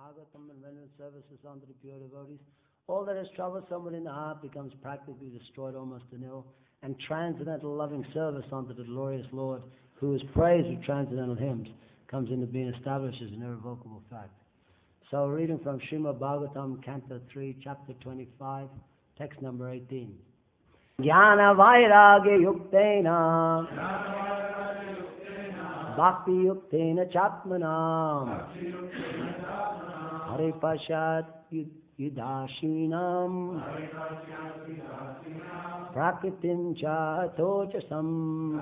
Bhagavatam and rendering services unto the pure devotees, all that is troublesome within the heart becomes practically destroyed almost to nil, and transcendental loving service unto the glorious Lord, who is praised with transcendental hymns, comes into being established as an irrevocable fact. So reading from Srimad Bhagavatam, Canto 3, Chapter 25, text number 18. Jnana Vairagya Yuktena Bhakti Yuktena Chatmanam Hare Pashat Yudashinam Prakritim Cha Tochasam.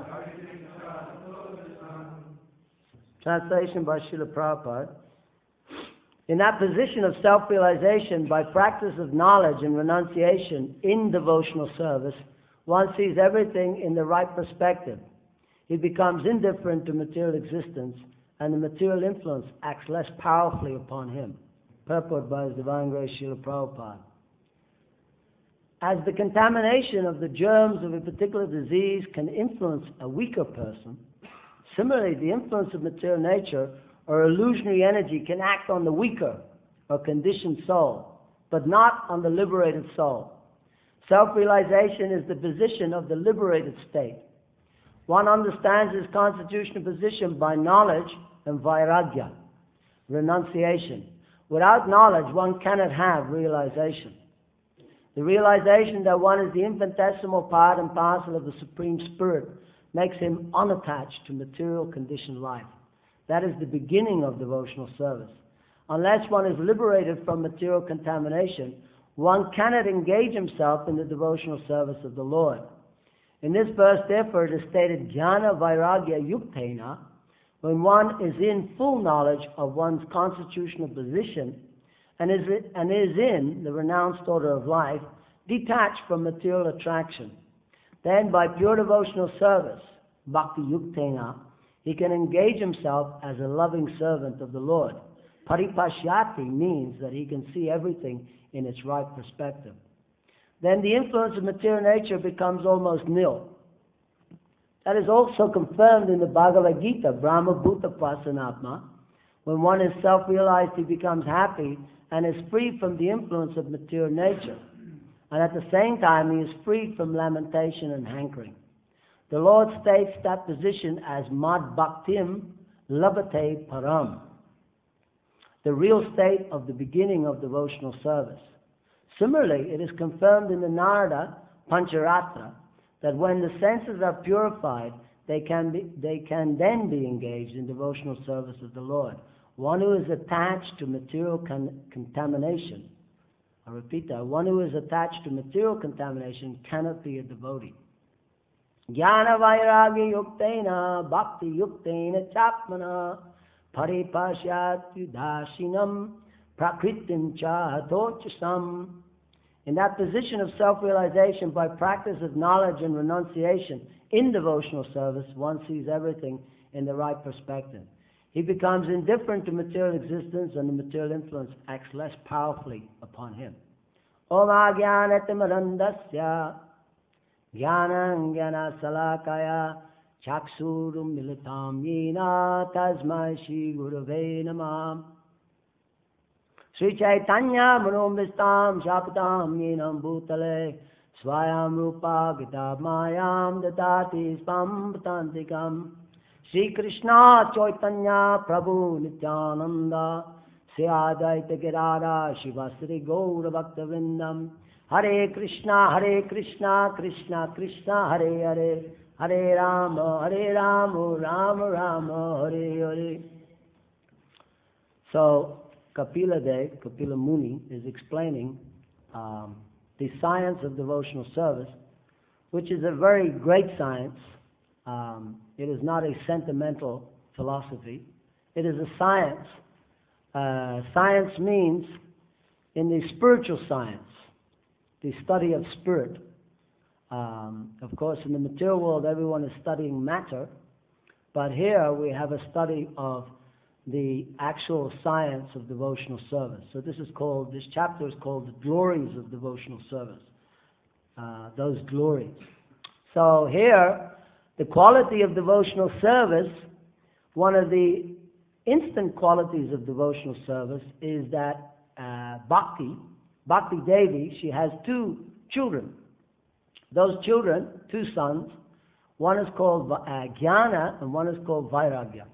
Translation by Srila Prabhupada. In that position of self-realization, by practice of knowledge and renunciation in devotional service, one sees everything in the right perspective. He becomes indifferent to material existence, and the material influence acts less powerfully upon him. Purport by His Divine Grace Srila Prabhupada. As the contamination of the germs of a particular disease can influence a weaker person, similarly the influence of material nature or illusionary energy can act on the weaker or conditioned soul, but not on the liberated soul. Self-realization is the position of the liberated state. One understands his constitutional position by knowledge and vairagya, renunciation. Without knowledge, one cannot have realization. The realization that one is the infinitesimal part and parcel of the Supreme Spirit makes him unattached to material conditioned life. That is the beginning of devotional service. Unless one is liberated from material contamination, one cannot engage himself in the devotional service of the Lord. In this verse, therefore, it is stated, Jnana Vairagya Yuktena, when one is in full knowledge of one's constitutional position and is in the renounced order of life, detached from material attraction. Then, by pure devotional service, Bhakti Yuktena, he can engage himself as a loving servant of the Lord. Paripashyati means that he can see everything in its right perspective. Then the influence of material nature becomes almost nil. That is also confirmed in the Bhagavad Gita, Brahma Bhuta Pasanatma. When one is self-realized, he becomes happy and is free from the influence of material nature. And at the same time, he is freed from lamentation and hankering. The Lord states that position as Mad Bhaktim Labhate Param, the real state of the beginning of devotional service. Similarly, it is confirmed in the Narada Pancharatra that when the senses are purified, they can then be engaged in devotional service of the Lord. One who is attached to material contamination, I repeat that, one who is attached to material contamination cannot be a devotee. Jnana Vairagya Yuktena Bhakti Yuktena Chapmana Paripashyat Yudashinam Prakritim Cha Tochasam. In that position of self-realization, by practice of knowledge and renunciation in devotional service, one sees everything in the right perspective. He becomes indifferent to material existence, and the material influence acts less powerfully upon him. Om Ajnanatim Jnanam Jnana Salakaya Chaksurum Militam Yena Tasmai Shri Gurave Namah. Sri Chaitanya Manomistam Shapatam Yenam Bhutale Swayam Rupa Gita Mayam Dadati Spampatantikam. Sri Krishna Chaitanya Prabhu Nityananda Sri Advaita Girara Shivasri Gaura Bhakta Vrindam. Hare Krishna, Krishna Krishna, Hare Hare, Hare Rama, Rama Rama, Hare Hare. So, Kapila Muni is explaining the science of devotional service, which is a very great science. It is not a sentimental philosophy. It is a science. Science means, in the spiritual science, the study of spirit. Of course, in the material world, everyone is studying matter, but here we have a study of the actual science of devotional service. So this chapter is called The Glories of Devotional Service. Those glories. So here, the quality of devotional service, one of the instant qualities of devotional service is that Bhakti Devi, she has two children. Those children, two sons, one is called Jnana and one is called Vairagya.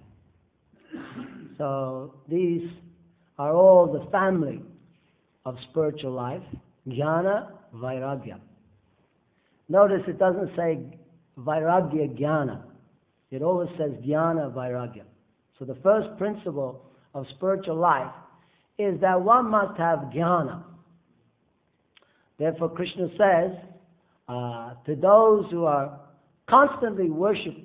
So these are all the family of spiritual life, Jnana, Vairagya. Notice it doesn't say Vairagya Jnana. It always says Jnana, Vairagya. So the first principle of spiritual life is that one must have Jnana. Therefore Krishna says, to those who are constantly worshiping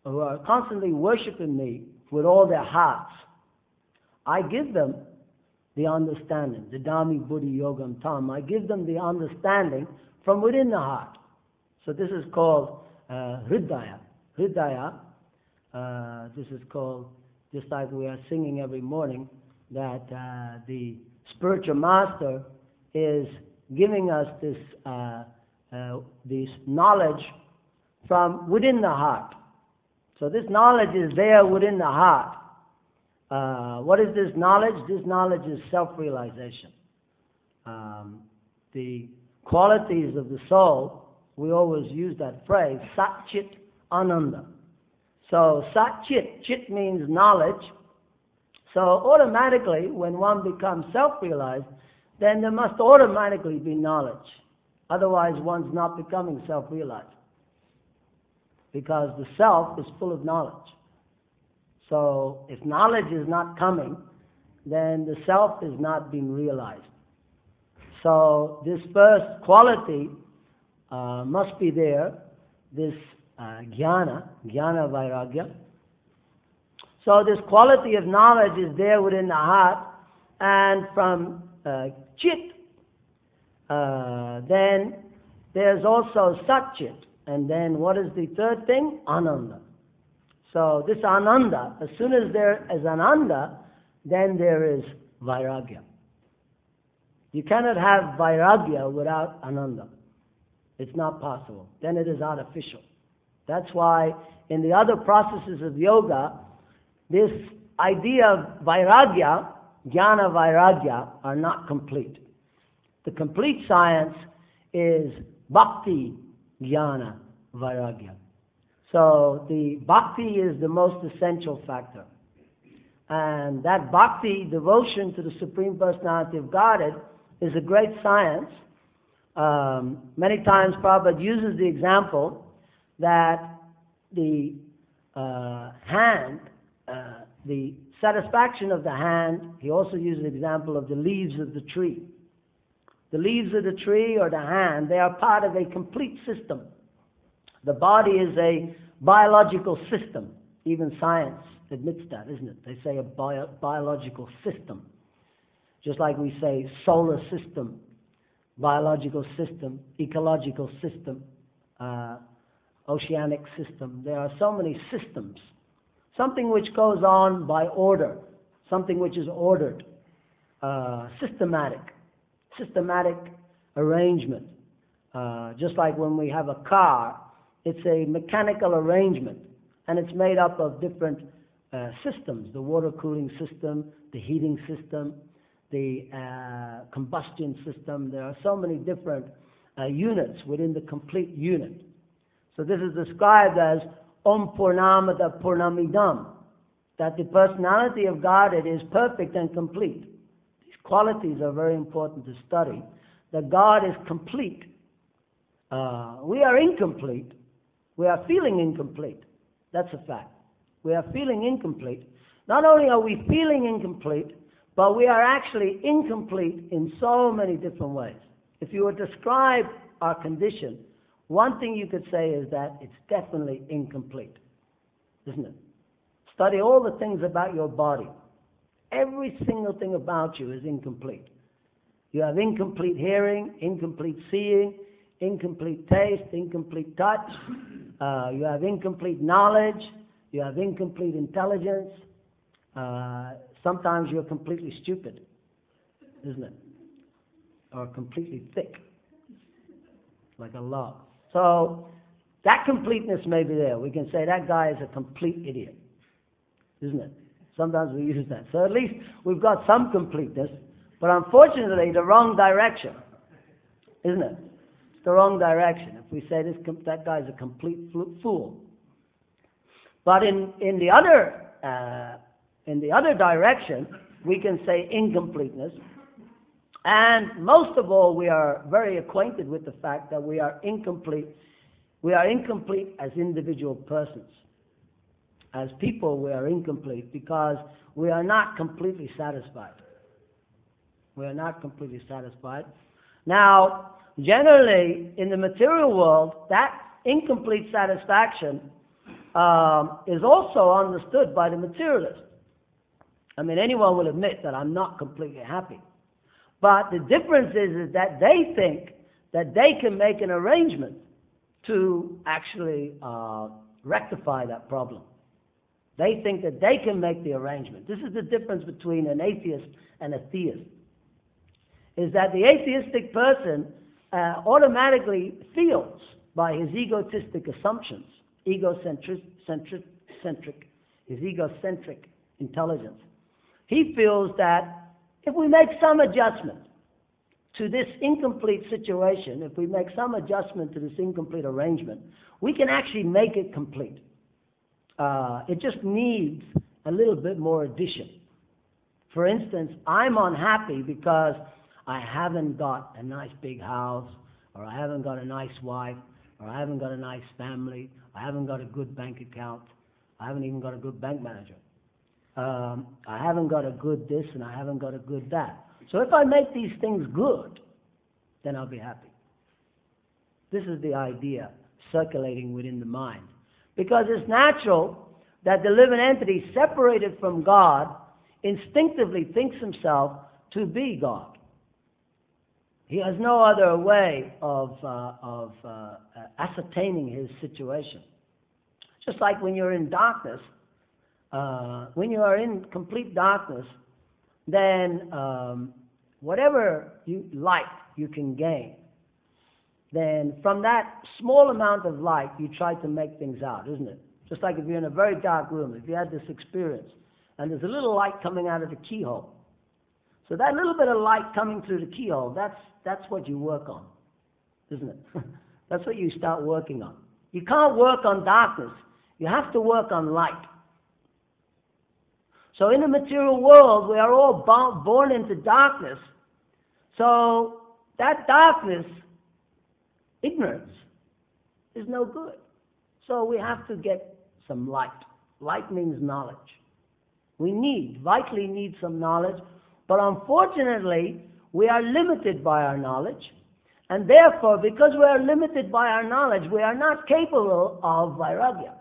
me with all their hearts, I give them the understanding, the Dami Buddhi Yogam Tam. I give them the understanding from within the heart. So this is called Hridaya. Hridaya, this is called, just like we are singing every morning, that the spiritual master is giving us this knowledge from within the heart. So this knowledge is there within the heart. What is this knowledge? This knowledge is self-realization. The qualities of the soul, we always use that phrase, Sat Chit Ananda. So Sat Chit, Chit means knowledge. So automatically, when one becomes self-realized, then there must automatically be knowledge. Otherwise, one's not becoming self-realized. Because the self is full of knowledge. So if knowledge is not coming, then the self is not being realized. So this first quality must be there, this jnana vairagya. So this quality of knowledge is there within the heart, and from chit, then there's also satchit. And then what is the third thing? Ananda. So this ananda, as soon as there is ananda, then there is vairagya. You cannot have vairagya without ananda. It's not possible. Then it is artificial. That's why in the other processes of yoga, this idea of vairagya, jnana vairagya, are not complete. The complete science is bhakti jnana vairagya. So the bhakti is the most essential factor. And that bhakti, devotion to the Supreme Personality of Godhead, is a great science. Many times Prabhupada uses the example that the hand, the satisfaction of the hand, he also uses the example of the leaves of the tree. The leaves of the tree or the hand, they are part of a complete system. The body is a biological system. Even science admits that, isn't it? They say a biological system. Just like we say solar system, biological system, ecological system, oceanic system. There are so many systems. Something which goes on by order, something which is ordered, systematic arrangement. Just like when we have a car, it's a mechanical arrangement, and it's made up of different systems, the water cooling system, the heating system, the combustion system. There are so many different units within the complete unit. So this is described as Om Purnamada Purnamidam, that the personality of Godhead is perfect and complete. These qualities are very important to study, that God is complete. We are incomplete. We are feeling incomplete. That's a fact. We are feeling incomplete. Not only are we feeling incomplete, but we are actually incomplete in so many different ways. If you were to describe our condition, one thing you could say is that it's definitely incomplete, isn't it? Study all the things about your body. Every single thing about you is incomplete. You have incomplete hearing, incomplete seeing, incomplete taste, incomplete touch. You have incomplete knowledge. You have incomplete intelligence. Sometimes you're completely stupid, isn't it? Or completely thick, like a log. So that completeness may be there. We can say that guy is a complete idiot, isn't it? Sometimes we use that. So at least we've got some completeness, but unfortunately the wrong direction, isn't it? It's the wrong direction. If we say that guy's a complete fool. But in the other direction, we can say incompleteness. And most of all, we are very acquainted with the fact that we are incomplete. We are incomplete as individual persons. As people, we are incomplete because we are not completely satisfied. We are not completely satisfied. Now, generally, in the material world, that incomplete satisfaction is also understood by the materialist. I mean, anyone will admit that I'm not completely happy. But the difference is that they think that they can make an arrangement to actually rectify that problem. They think that they can make the arrangement. This is the difference between an atheist and a theist. Is that the atheistic person automatically feels by his egotistic assumptions, his egocentric intelligence. He feels that if we make some adjustment to this incomplete situation, if we make some adjustment to this incomplete arrangement, we can actually make it complete. It just needs a little bit more addition. For instance, I'm unhappy because I haven't got a nice big house, or I haven't got a nice wife, or I haven't got a nice family, I haven't got a good bank account, I haven't even got a good bank manager. I haven't got a good this and I haven't got a good that. So if I make these things good, then I'll be happy. This is the idea circulating within the mind. Because it's natural that the living entity separated from God instinctively thinks himself to be God. He has no other way of ascertaining his situation. Just like when you're in darkness, when you are in complete darkness, then whatever light you can gain, then from that small amount of light you try to make things out, isn't it? Just like if you're in a very dark room, if you had this experience, and there's a little light coming out of the keyhole. So that little bit of light coming through the keyhole, that's what you work on, isn't it? That's what you start working on. You can't work on darkness. You have to work on light. So in the material world, we are all born into darkness. So that darkness, ignorance, is no good. So we have to get some light. Light means knowledge. We vitally need some knowledge, but unfortunately, we are limited by our knowledge, and therefore, because we are limited by our knowledge, we are not capable of vairagya.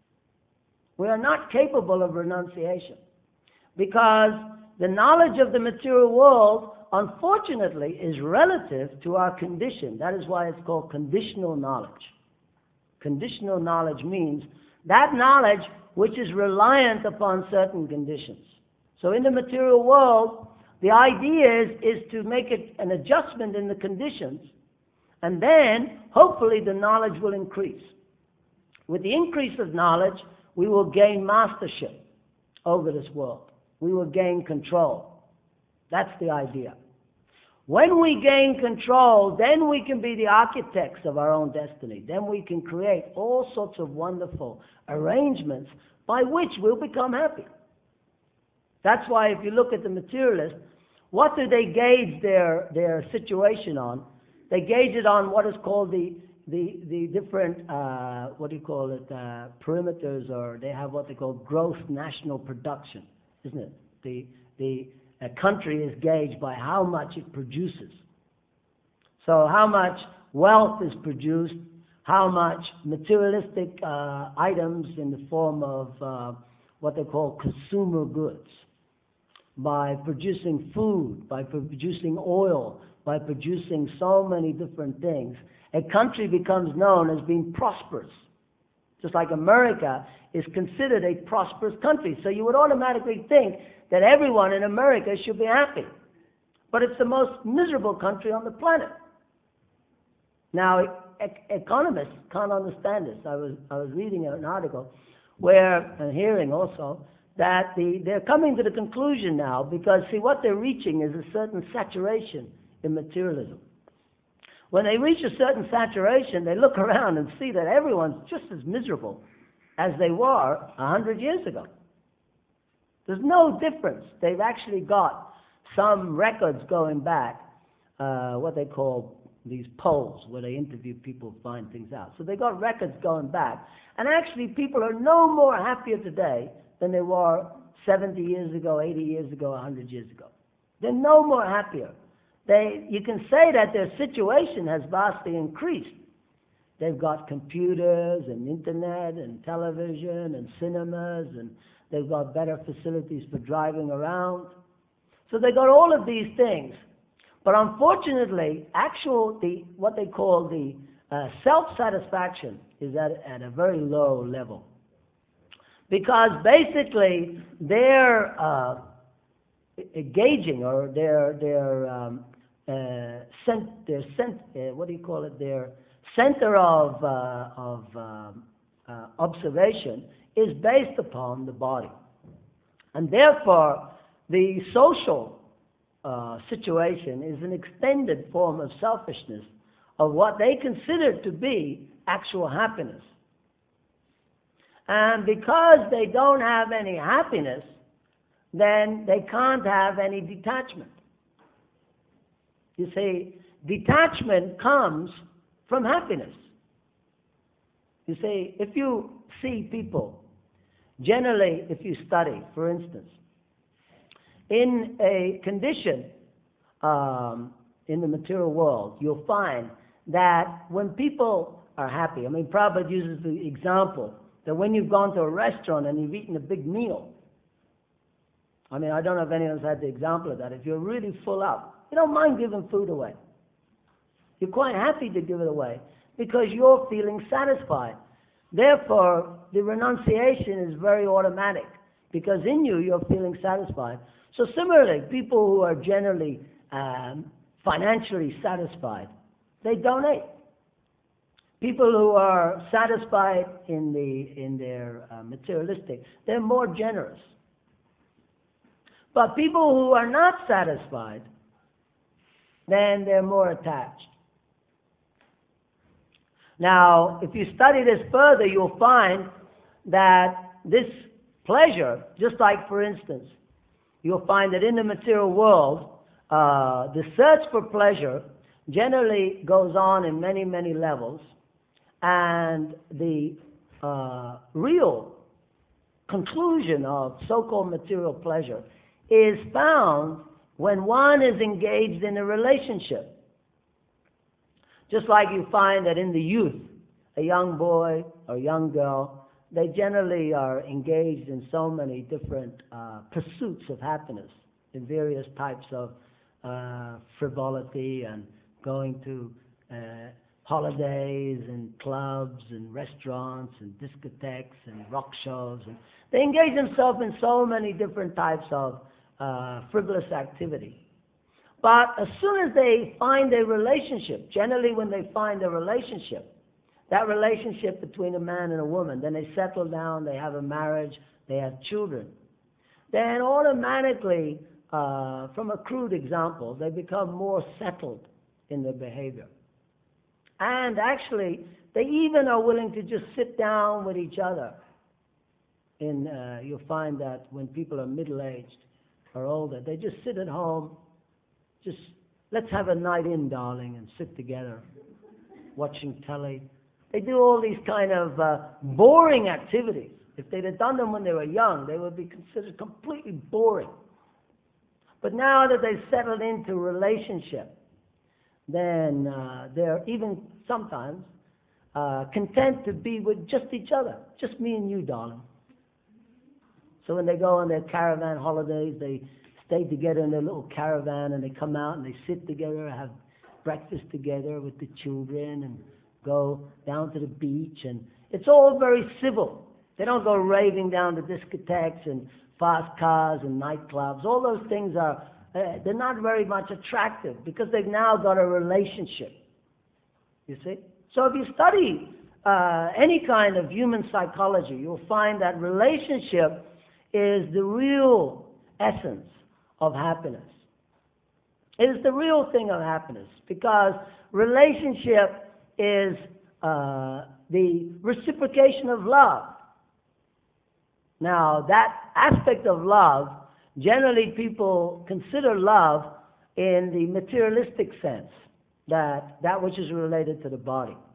We are not capable of renunciation, because the knowledge of the material world, unfortunately, is relative to our condition. That is why it's called conditional knowledge. Conditional knowledge means that knowledge which is reliant upon certain conditions. So in the material world, the idea is to make an adjustment in the conditions, and then hopefully the knowledge will increase. With the increase of knowledge, we will gain mastership over this world. We will gain control. That's the idea. When we gain control, then we can be the architects of our own destiny. Then we can create all sorts of wonderful arrangements by which we'll become happy. That's why if you look at the materialists, what do they gauge their situation on? They gauge it on what is called the different, perimeters, or they have what they call gross national production, isn't it? A country is gauged by how much it produces. So how much wealth is produced, how much materialistic items in the form of what they call consumer goods. By producing food, by producing oil, by producing so many different things, a country becomes known as being prosperous. Just like America is considered a prosperous country. So you would automatically think that everyone in America should be happy. But it's the most miserable country on the planet. Now, economists can't understand this. I was reading an article where, and hearing also, that they're coming to the conclusion now, because, see, what they're reaching is a certain saturation in materialism. When they reach a certain saturation, they look around and see that everyone's just as miserable as they were 100 years ago. There's no difference. They've actually got some records going back, what they call these polls, where they interview people to find things out. So they got records going back. And actually, people are no more happier today than they were 70 years ago, 80 years ago, 100 years ago. They're no more happier. You can say that their situation has vastly increased. They've got computers and internet and television and cinemas, and they've got better facilities for driving around. So they got all of these things. But unfortunately, what they call the self-satisfaction is at a very low level. Because basically they're gauging, or their center of observation is based upon the body. And therefore, the social situation is an extended form of selfishness of what they consider to be actual happiness. And because they don't have any happiness, then they can't have any detachment. You see, detachment comes from happiness. You see, if you see people, generally, if you study, for instance, in a condition in the material world, you'll find that when people are happy, I mean, Prabhupada uses the example that when you've gone to a restaurant and you've eaten a big meal, I mean, I don't know if anyone's had the example of that. If you're really full up, you don't mind giving food away. You're quite happy to give it away because you're feeling satisfied. Therefore, the renunciation is very automatic because in you're feeling satisfied. So similarly, people who are generally financially satisfied, they donate. People who are satisfied in their materialistic, they're more generous. But people who are not satisfied, then they're more attached. Now, if you study this further, you'll find that this pleasure, just like, for instance, you'll find that in the material world, the search for pleasure generally goes on in many, many levels, and the real conclusion of so-called material pleasure is found when one is engaged in a relationship. Just like you find that in the youth, a young boy or young girl, they generally are engaged in so many different pursuits of happiness in various types of frivolity and going to holidays and clubs and restaurants and discotheques and rock shows. And they engage themselves in so many different types of frivolous activity. But as soon as they find a relationship, generally when they find a relationship, that relationship between a man and a woman, then they settle down, they have a marriage, they have children, then automatically, from a crude example, they become more settled in their behavior. And actually, they even are willing to just sit down with each other. You'll find that when people are middle-aged or older, they just sit at home, just, let's have a night in, darling, and sit together, watching telly. They do all these kind of boring activities. If they'd have done them when they were young, they would be considered completely boring. But now that they've settled into a relationship, then they're even sometimes content to be with just each other, just me and you, darling. So when they go on their caravan holidays, they stay together in their little caravan, and they come out and they sit together, have breakfast together with the children, and go down to the beach, and it's all very civil. They don't go raving down to discotheques and fast cars and nightclubs. All those things are, they're not very much attractive because they've now got a relationship, you see. So if you study any kind of human psychology, you'll find that relationship is the real essence of happiness. It is the real thing of happiness, because relationship is the reciprocation of love. Now, that aspect of love, generally people consider love in the materialistic sense, that which is related to the body.